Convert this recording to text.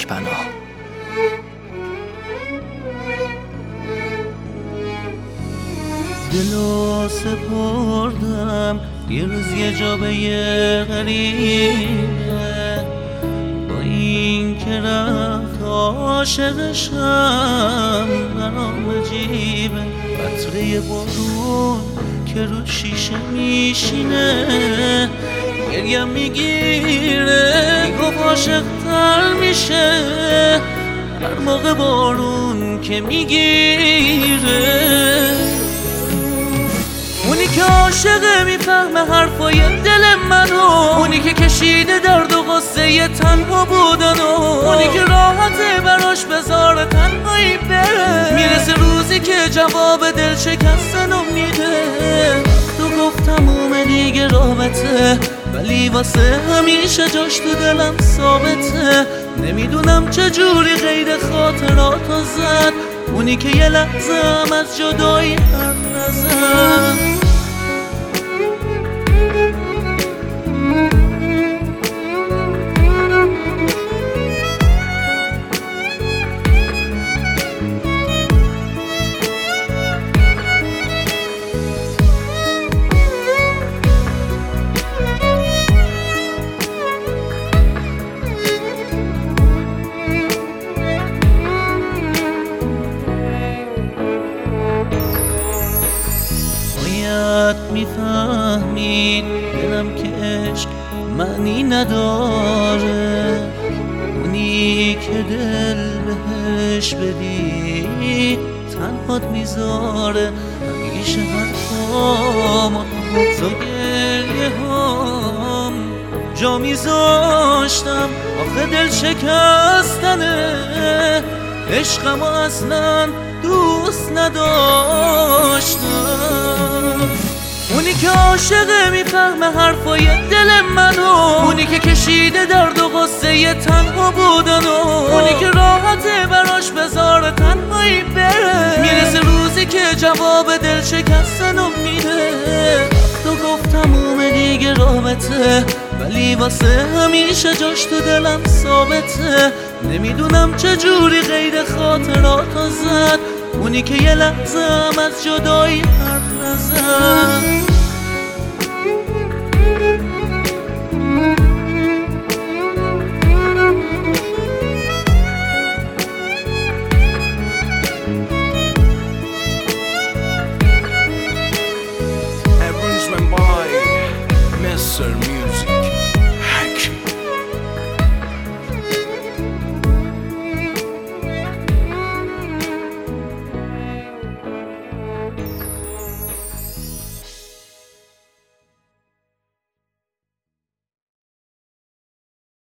خاک پناه. دلو سپردم یه روز یه جا به یه غریبه، با این که رفت عاشقشم برام عجیبه. قطره بارون که رو شیشه میشینه گریم میگیره، میگفت عاشق تر میشه هر موقع بارون که میگیره. اونی که عاشقه میفهمه حرفای دل منو، اونی که کشیده درد و غصه تنها بودنو، اونی که راحته براش بذاره تنهایی بره، میرسه روزی که جواب دل شکستنو میده. تو گفت تموم دیگه رابطه، ولی واسه همیشه جاش تو دلم ثابته. نمیدونم چجوری غیر خاطراتو زد، اونی که یه لحظه هم از جدایی حرف نزد. میفهمید دلم که عشق معنی نداره، اونی که دل بهش بدی تنهات میذاره. همیشه حرفام و گریه هم جا میذاشتم، آخه دل شکستنه عشقم اصلا دوست نداشتم. اونی که عاشقه میفهمه حرفای دل منو، اونی که کشیده درد و غصه تنها بودنو، اونی که راحته براش بذاره تنهایی بره، میرسه روزی که جواب دل شکستنو میده. تو گفت تموم دیگه رابطه، ولی واسه همیشه جاش تو دلم ثابته. نمیدونم چجوری غیر خاطراتو زد، اونی که یه لحظه هم از جدایی حرف نزد.